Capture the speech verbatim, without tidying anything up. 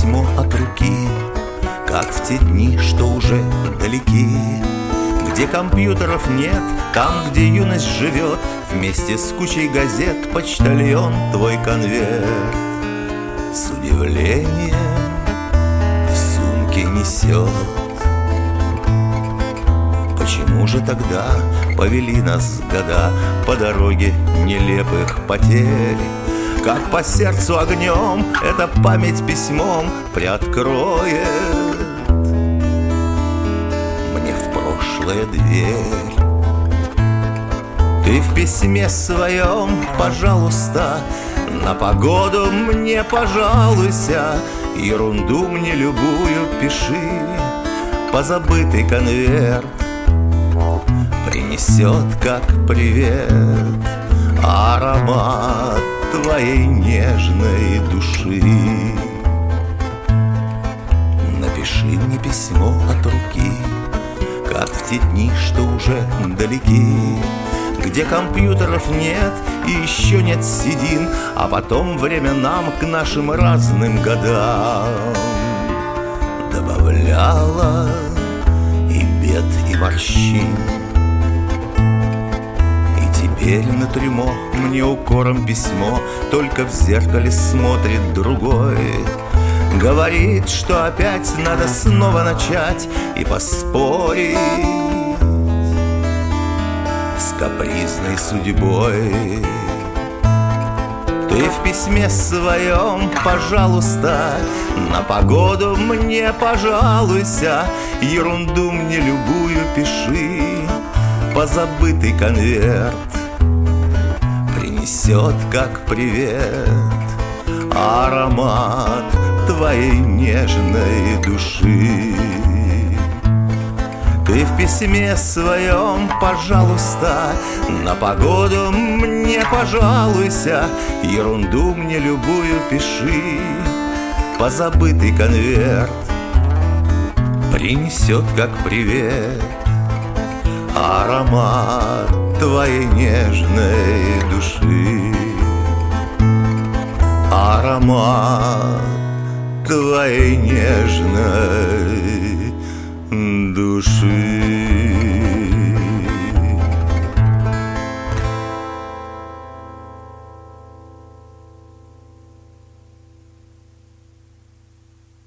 письмо от руки, как в те дни, что уже далеки, где компьютеров нет, там, где юность живет, вместе с кучей газет почтальон твой конверт с удивлением в сумке несет. Почему же тогда повели нас года по дороге нелепых потерь? Как по сердцу огнем эта память письмом приоткроет мне в прошлое дверь. Ты в письме своем, пожалуйста, на погоду мне пожалуйся, ерунду мне любую пиши, позабытый конверт принесет как привет аромат твоей нежной души. Напиши мне письмо от руки, как в те дни, что уже далеки, где компьютеров нет и еще нет седин, а потом время нам к нашим разным годам добавляло и бед, и морщин. Теперь на трюмо мне укором письмо только в зеркале смотрит другой. Говорит, что опять надо снова начать и поспорить с капризной судьбой. Ты в письме своем, пожалуйста, на погоду мне пожалуйся, ерунду мне любую пиши, позабытый конверт принесет как привет аромат твоей нежной души. Ты в письме своем, пожалуйста, на погоду мне пожалуйся, ерунду мне любую пиши, позабытый конверт принесет как привет аромат твоей нежной души, аромат твоей нежной